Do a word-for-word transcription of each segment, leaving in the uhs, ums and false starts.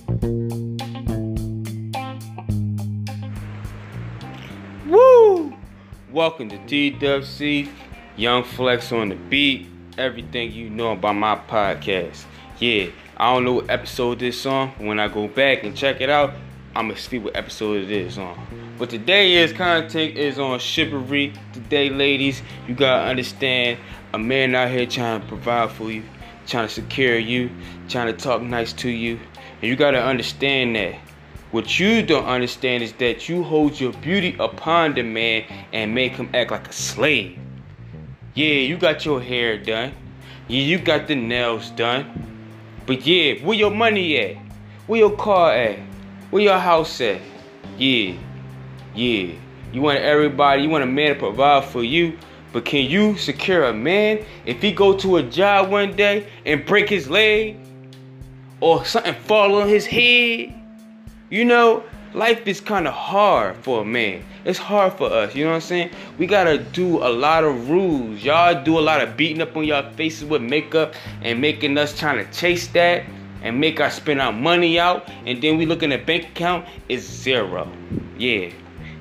Woo! Welcome to T W C, Young Flex on the beat. Everything you know about my podcast. Yeah, I don't know what episode this on. When I go back and check it out, I'ma see what episode it is on. But today's content is on chivalry. Today, ladies, you gotta understand a man out here trying to provide for you, trying to secure you, trying to talk nice to you. And you gotta understand that. What you don't understand is that you hold your beauty upon the man and make him act like a slave. Yeah, you got your hair done. Yeah, you got the nails done. But yeah, where your money at? Where your car at? Where your house at? Yeah, yeah. You want everybody, you want a man to provide for you. But can you secure a man if he go to a job one day and break his leg? Or something fall on his head? You know, life is kind of hard for a man. It's hard for us, you know what I'm saying? We gotta do a lot of rules. Y'all do a lot of beating up on y'all faces with makeup and making us trying to chase that and make us spend our money out. And then we look in the bank account, it's zero. Yeah,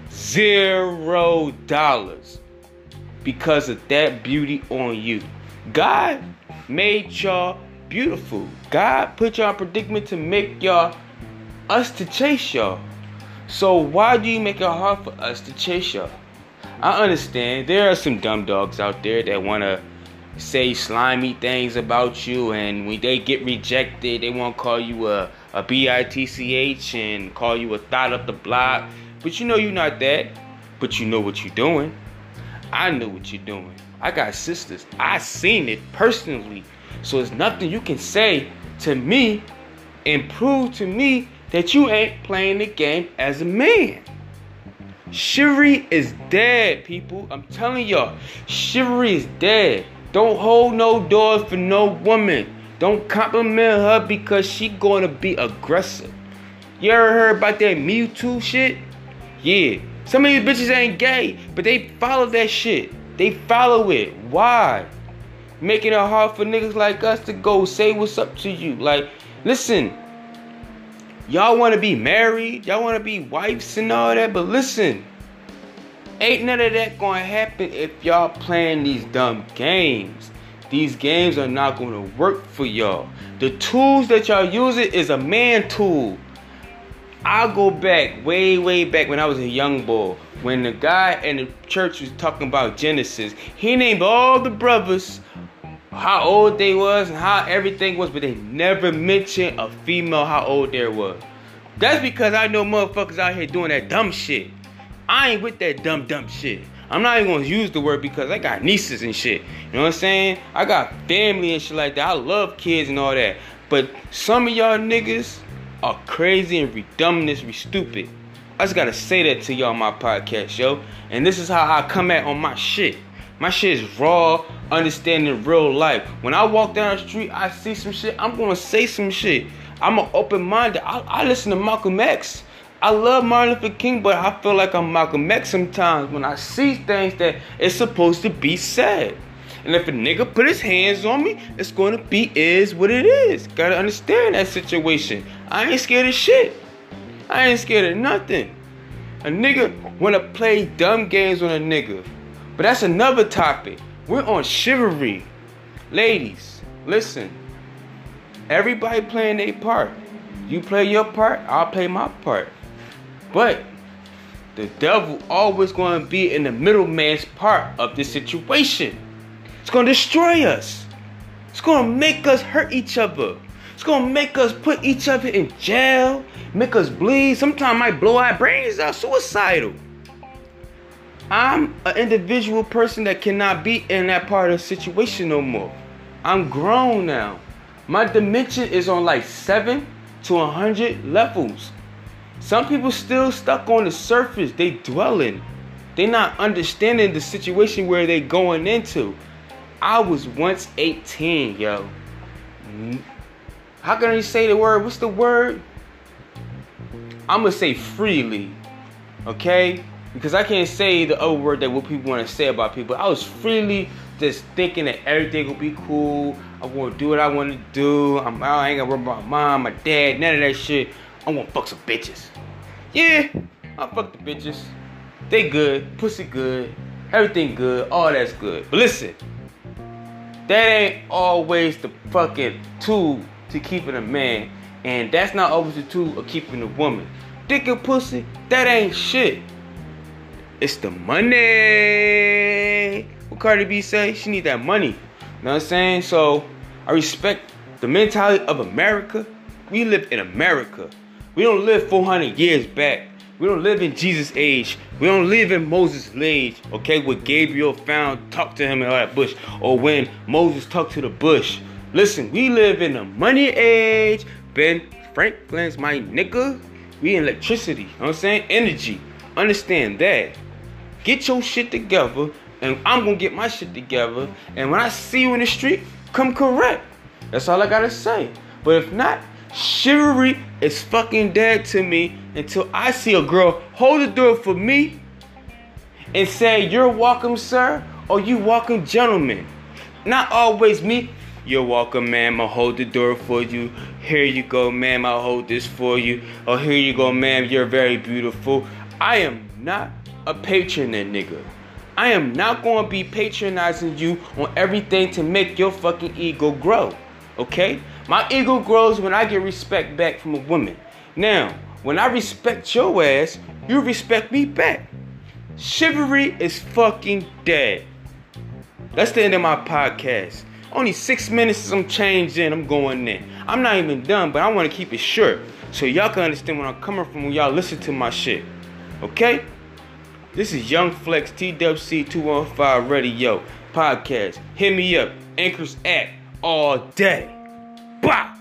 zero dollars because of that beauty on you. God made y'all beautiful. God put y'all in predicament to make y'all us to chase y'all. So why do you make it hard for us to chase y'all? I understand there are some dumb dogs out there that want to say slimy things about you, and when they get rejected, they want to call you a, a B I T C H and call you a thought up the block. But you know you're not that. But you know what you're doing. I know what you're doing. I got sisters. I seen it personally. So there's nothing you can say to me and prove to me that you ain't playing the game as a man. Chivalry is dead, people. I'm telling y'all, chivalry is dead. Don't hold no doors for no woman. Don't compliment her because she gonna be aggressive. You ever heard about that Me Too shit? Yeah. Some of these bitches ain't gay, but they follow that shit. They follow it. Why? Making it hard for niggas like us to go say what's up to you. Like, listen. Y'all want to be married, y'all want to be wives and all that, but listen, ain't none of that going to happen if y'all playing these dumb games. These games are not going to work for y'all. The tools that y'all using is a man tool. I'll go back, way, way back when I was a young boy, when the guy in the church was talking about Genesis. He named all the brothers, how old they was and how everything was, but they never mentioned a female how old they was. That's because I know motherfuckers out here doing that dumb shit. I ain't with that dumb dumb shit. I'm not even gonna use the word because I got nieces and shit. You know what I'm saying? I got family and shit like that. I love kids and all that. But some of y'all niggas are crazy and redundant, re stupid. I just gotta say that to y'all on my podcast, yo. And this is how I come at on my shit. My shit is raw, understanding real life. When I walk down the street, I see some shit, I'm gonna say some shit. I'm an open-minded. I, I listen to Malcolm X. I love Martin Luther King, but I feel like I'm Malcolm X sometimes when I see things that it's supposed to be said. And if a nigga put his hands on me, it's gonna be is what it is. Gotta understand that situation. I ain't scared of shit. I ain't scared of nothing. A nigga wanna play dumb games on a nigga. But that's another topic. We're on chivalry. Ladies, listen. Everybody playing their part. You play your part, I'll play my part. But the devil always going to be in the middleman's part of this situation. It's going to destroy us. It's going to make us hurt each other. It's going to make us put each other in jail, make us bleed. Sometimes might blow our brains out, suicidal. I'm an individual person that cannot be in that part of the situation no more. I'm grown now. My dimension is on like seven to one hundred levels. Some people still stuck on the surface. They dwelling. They not understanding the situation where they going into. I was once eighteen, yo. How can I say the word? What's the word? I'm going to say freely. Okay? Because I can't say the other word that what people want to say about people. I was freely just thinking that everything would be cool. I want to do what I want to do. I'm, I ain't gonna worry about my mom, my dad, none of that shit. I want to fuck some bitches. Yeah, I fuck the bitches. They good, pussy good, everything good, all that's good. But listen, that ain't always the fucking tool to keeping a man. And that's not always the tool of keeping a woman. Dick and pussy, that ain't shit. It's the money. What Cardi B say? She need that money. You know what I'm saying? So I respect the mentality of America. We live in America. We don't live four hundred years back. We don't live in Jesus' age. We don't live in Moses' age. Okay, where Gabriel found, talked to him in that bush. Or when Moses talked to the bush. Listen, we live in the money age. Ben Franklin's my nigga. We in electricity. You know what I'm saying? Energy. Understand that. Get your shit together. And I'm going to get my shit together. And when I see you in the street, come correct. That's all I got to say. But if not, chivalry is fucking dead to me until I see a girl hold the door for me and say, you're welcome, sir, or you welcome, gentlemen. Not always me. You're welcome, ma'am. I'll hold the door for you. Here you go, ma'am. I'll hold this for you. Oh, here you go, ma'am. You're very beautiful. I am not a patron, nigga. I am not going to be patronizing you on everything to make your fucking ego grow. Okay? My ego grows when I get respect back from a woman. Now, when I respect your ass, you respect me back. Chivalry is fucking dead. That's the end of my podcast. Only six minutes as I'm changed in, I'm going in. I'm not even done, but I want to keep it short so y'all can understand where I'm coming from when y'all listen to my shit. Okay? This is Young Flex T W C two one five Radio Podcast. Hit me up. Anchors app all day. Bye.